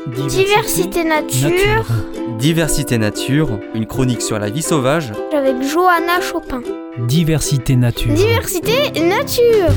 Diversité Nature. Diversité Nature, une chronique sur la vie sauvage. Avec Johanna Chopin. Diversité Nature. Diversité Nature.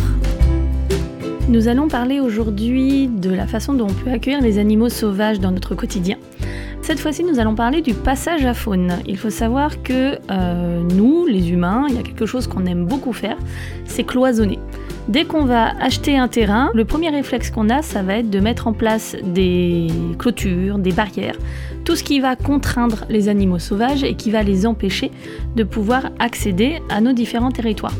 Nous allons parler aujourd'hui de la façon dont on peut accueillir les animaux sauvages dans notre quotidien. Cette fois-ci, nous allons parler du passage à faune. Il faut savoir que nous, les humains, il y a quelque chose qu'on aime beaucoup faire, c'est cloisonner. Dès qu'on va acheter un terrain, le premier réflexe qu'on a, ça va être de mettre en place des clôtures, des barrières, tout ce qui va contraindre les animaux sauvages et qui va les empêcher de pouvoir accéder à nos différents territoires.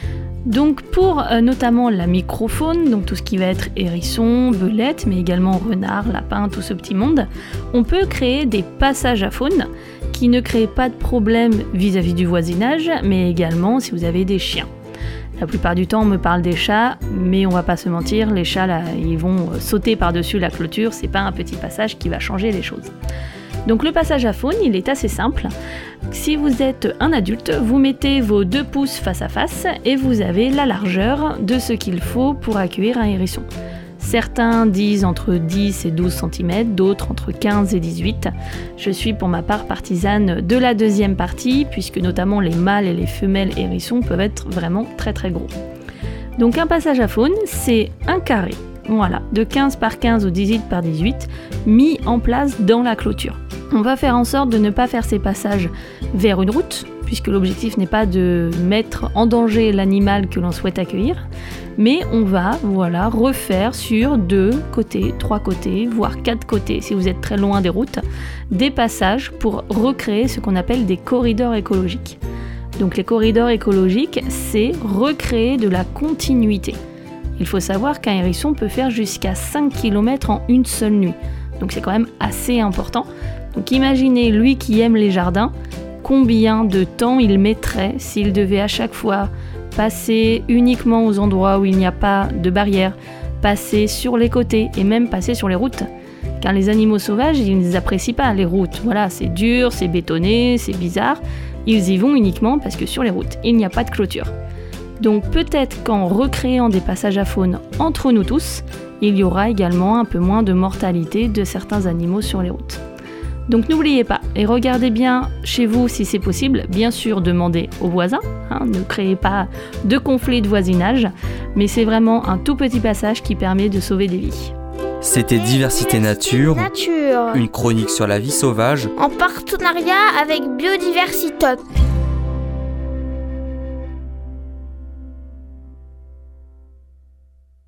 Donc pour notamment la microfaune, donc tout ce qui va être hérisson, belette, mais également renard, lapin, tout ce petit monde, on peut créer des passages à faune qui ne créent pas de problème vis-à-vis du voisinage, mais également si vous avez des chiens. La plupart du temps on me parle des chats, mais on va pas se mentir, les chats là, ils vont sauter par-dessus la clôture, c'est pas un petit passage qui va changer les choses. Donc le passage à faune, il est assez simple. Si vous êtes un adulte, vous mettez vos 2 pouces face à face et vous avez la largeur de ce qu'il faut pour accueillir un hérisson. Certains disent entre 10 et 12 cm, d'autres entre 15 et 18. Je suis pour ma part partisane de la deuxième partie, puisque notamment les mâles et les femelles hérissons peuvent être vraiment très très gros. Donc un passage à faune, c'est un carré, voilà, de 15 par 15 ou 18 par 18, mis en place dans la clôture. On va faire en sorte de ne pas faire ces passages vers une route, puisque l'objectif n'est pas de mettre en danger l'animal que l'on souhaite accueillir, mais on va refaire sur 2 côtés, 3 côtés, voire 4 côtés, si vous êtes très loin des routes, des passages pour recréer ce qu'on appelle des corridors écologiques. Donc les corridors écologiques, c'est recréer de la continuité. Il faut savoir qu'un hérisson peut faire jusqu'à 5 km en une seule nuit, donc c'est quand même assez important. Donc imaginez lui qui aime les jardins, combien de temps il mettrait s'il devait à chaque fois passer uniquement aux endroits où il n'y a pas de barrière, passer sur les côtés et même passer sur les routes. Car les animaux sauvages, ils ne apprécient pas les routes. Voilà, c'est dur, c'est bétonné, c'est bizarre. Ils y vont uniquement parce que sur les routes, il n'y a pas de clôture. Donc peut-être qu'en recréant des passages à faune entre nous tous, il y aura également un peu moins de mortalité de certains animaux sur les routes. Donc n'oubliez pas, et regardez bien chez vous si c'est possible, bien sûr demandez aux voisins, ne créez pas de conflits de voisinage, mais c'est vraiment un tout petit passage qui permet de sauver des vies. C'était Diversité Nature, Nature, une chronique sur la vie sauvage, en partenariat avec Biodiversitop.